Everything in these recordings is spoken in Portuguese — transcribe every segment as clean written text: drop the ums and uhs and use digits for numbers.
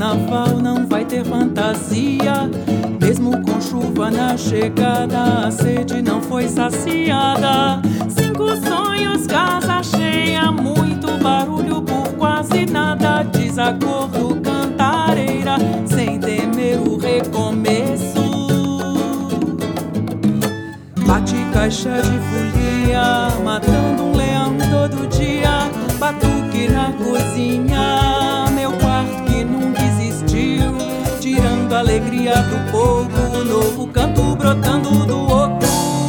carnaval não vai ter fantasia. Mesmo com chuva na chegada, a sede não foi saciada. 5 sonhos, casa cheia, muito barulho por quase nada. Desacordo, cantareira, sem temer o recomeço. Bate caixa de folia, matando um leão todo dia. Batuque na cozinha, meu quarto que nunca existiu, tirando a alegria do povo, um novo canto brotando do oco.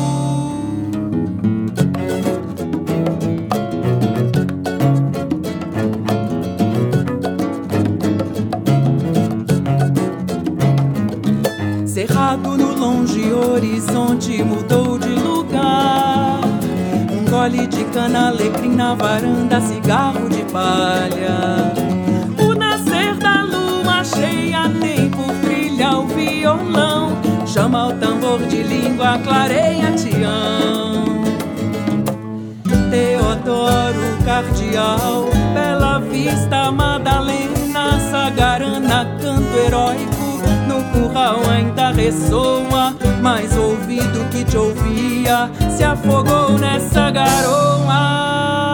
Cerrado no longe horizonte mudou de lugar. Um gole de cana, alecrim na varanda, cigarro de palha. O nascer da lua cheia tem por trilha o violão. Chama o tambor de língua, clareia Tião. Teodoro, Cardeal, Bela Vista, Madalena, Sagarana, canto heróico. No curral ainda ressoa, mas o ouvido que te ouvia se afogou nessa garoa.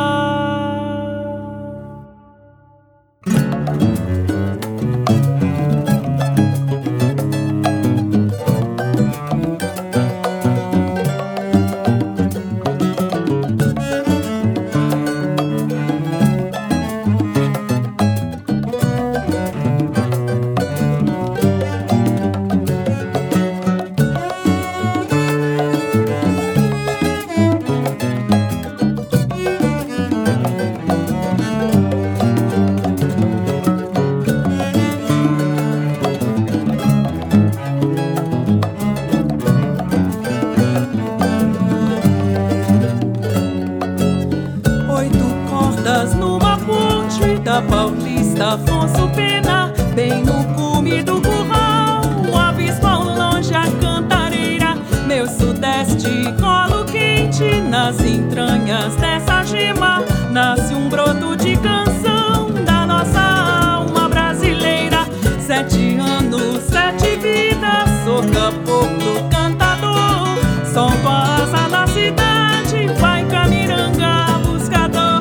Numa ponte da Paulista, Afonso Pena, bem no cume do curral. Aviso ao longe a cantareira, meu sudeste, colo quente. Nas entranhas dessa gema nasce um broto de canção da nossa alma brasileira. 7 anos, 7 vidas, sou caboclo cantador. Solto a asa da cidade, vai Camiranga buscador.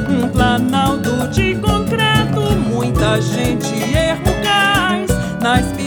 Planalto de concreto, muita gente erro cais. Na